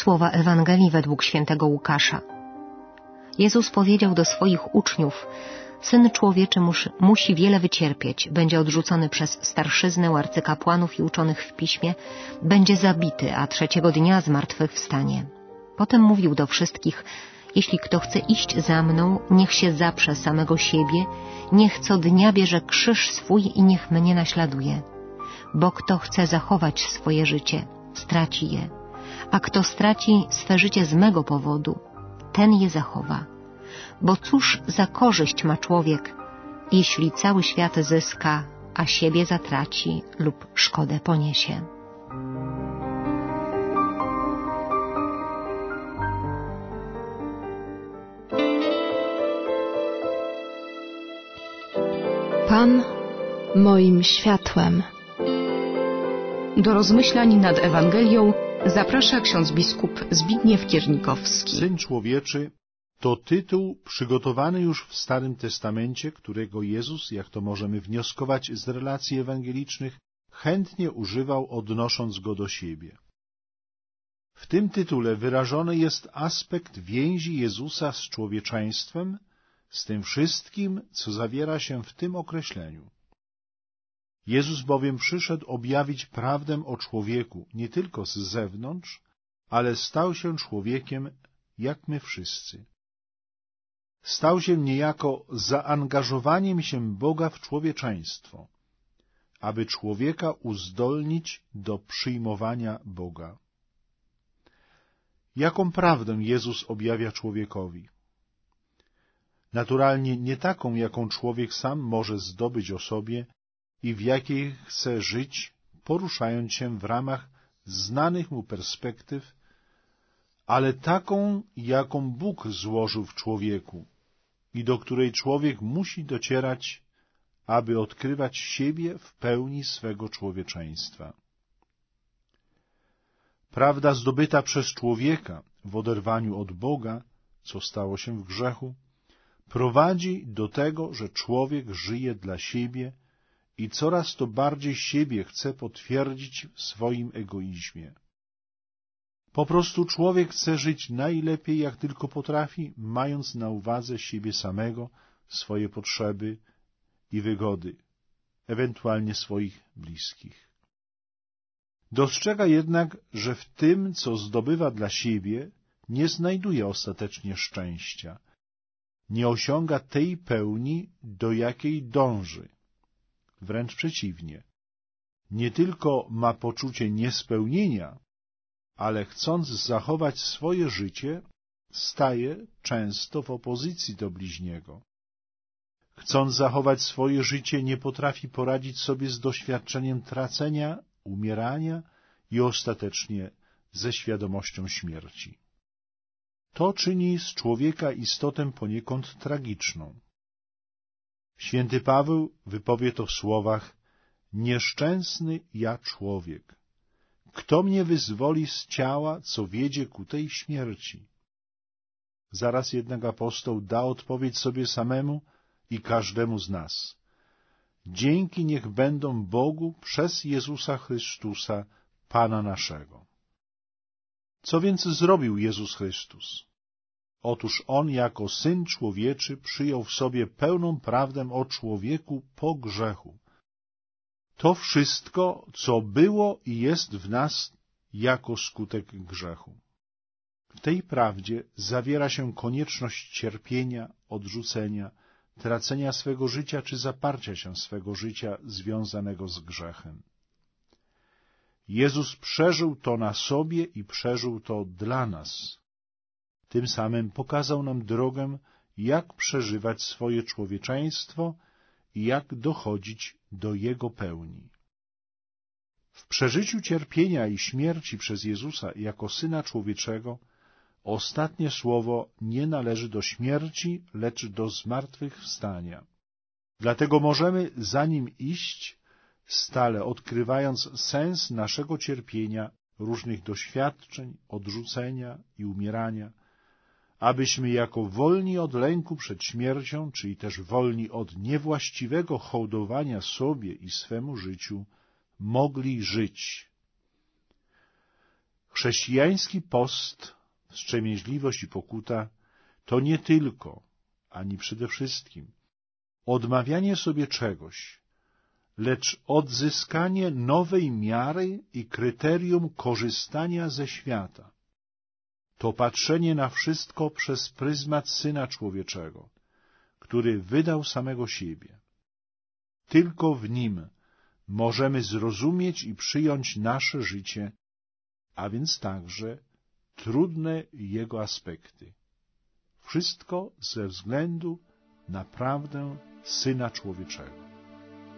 Słowa Ewangelii według świętego Łukasza. Jezus powiedział do swoich uczniów: Syn Człowieczy musi wiele wycierpieć, będzie odrzucony przez starszyznę, arcykapłanów i uczonych w piśmie, będzie zabity, a 3. dnia zmartwychwstanie. Potem mówił do wszystkich: Jeśli kto chce iść za mną, niech się zaprze samego siebie, niech co dnia bierze krzyż swój i niech mnie naśladuje. Bo kto chce zachować swoje życie, straci je, a kto straci swe życie z mego powodu, ten je zachowa. Bo cóż za korzyść ma człowiek, jeśli cały świat zyska, a siebie zatraci lub szkodę poniesie? Pan moim światłem. Do rozmyślań nad Ewangelią zaprasza ksiądz biskup Zbigniew Kiernikowski. Syn Człowieczy to tytuł przygotowany już w Starym Testamencie, którego Jezus, jak to możemy wnioskować z relacji ewangelicznych, chętnie używał, odnosząc go do siebie. W tym tytule wyrażony jest aspekt więzi Jezusa z człowieczeństwem, z tym wszystkim, co zawiera się w tym określeniu. Jezus bowiem przyszedł objawić prawdę o człowieku nie tylko z zewnątrz, ale stał się człowiekiem jak my wszyscy. Stał się niejako zaangażowaniem się Boga w człowieczeństwo, aby człowieka uzdolnić do przyjmowania Boga. Jaką prawdę Jezus objawia człowiekowi? Naturalnie nie taką, jaką człowiek sam może zdobyć o sobie i w jakiej chce żyć, poruszając się w ramach znanych mu perspektyw, ale taką, jaką Bóg złożył w człowieku i do której człowiek musi docierać, aby odkrywać siebie w pełni swego człowieczeństwa. Prawda zdobyta przez człowieka w oderwaniu od Boga, co stało się w grzechu, prowadzi do tego, że człowiek żyje dla siebie i coraz to bardziej siebie chce potwierdzić w swoim egoizmie. Po prostu człowiek chce żyć najlepiej, jak tylko potrafi, mając na uwadze siebie samego, swoje potrzeby i wygody, ewentualnie swoich bliskich. Dostrzega jednak, że w tym, co zdobywa dla siebie, nie znajduje ostatecznie szczęścia, nie osiąga tej pełni, do jakiej dąży. Wręcz przeciwnie. Nie tylko ma poczucie niespełnienia, ale chcąc zachować swoje życie, staje często w opozycji do bliźniego. Chcąc zachować swoje życie, nie potrafi poradzić sobie z doświadczeniem tracenia, umierania i ostatecznie ze świadomością śmierci. To czyni z człowieka istotę poniekąd tragiczną. Święty Paweł wypowie to w słowach: nieszczęsny ja człowiek, kto mnie wyzwoli z ciała, co wiedzie ku tej śmierci? Zaraz jednak apostoł da odpowiedź sobie samemu i każdemu z nas. Dzięki niech będą Bogu przez Jezusa Chrystusa, Pana naszego. Co więc zrobił Jezus Chrystus? Otóż On jako Syn Człowieczy przyjął w sobie pełną prawdę o człowieku po grzechu. To wszystko, co było i jest w nas jako skutek grzechu. W tej prawdzie zawiera się konieczność cierpienia, odrzucenia, tracenia swego życia czy zaparcia się swego życia związanego z grzechem. Jezus przeżył to na sobie i przeżył to dla nas. Tym samym pokazał nam drogę, jak przeżywać swoje człowieczeństwo i jak dochodzić do jego pełni. W przeżyciu cierpienia i śmierci przez Jezusa jako Syna Człowieczego ostatnie słowo nie należy do śmierci, lecz do zmartwychwstania. Dlatego możemy za Nim iść, stale odkrywając sens naszego cierpienia, różnych doświadczeń, odrzucenia i umierania, abyśmy jako wolni od lęku przed śmiercią, czyli też wolni od niewłaściwego hołdowania sobie i swemu życiu, mogli żyć. Chrześcijański post, wstrzemięźliwość i pokuta to nie tylko, ani przede wszystkim odmawianie sobie czegoś, lecz odzyskanie nowej miary i kryterium korzystania ze świata. To patrzenie na wszystko przez pryzmat Syna Człowieczego, który wydał samego siebie. Tylko w Nim możemy zrozumieć i przyjąć nasze życie, a więc także trudne jego aspekty. Wszystko ze względu na prawdę Syna Człowieczego.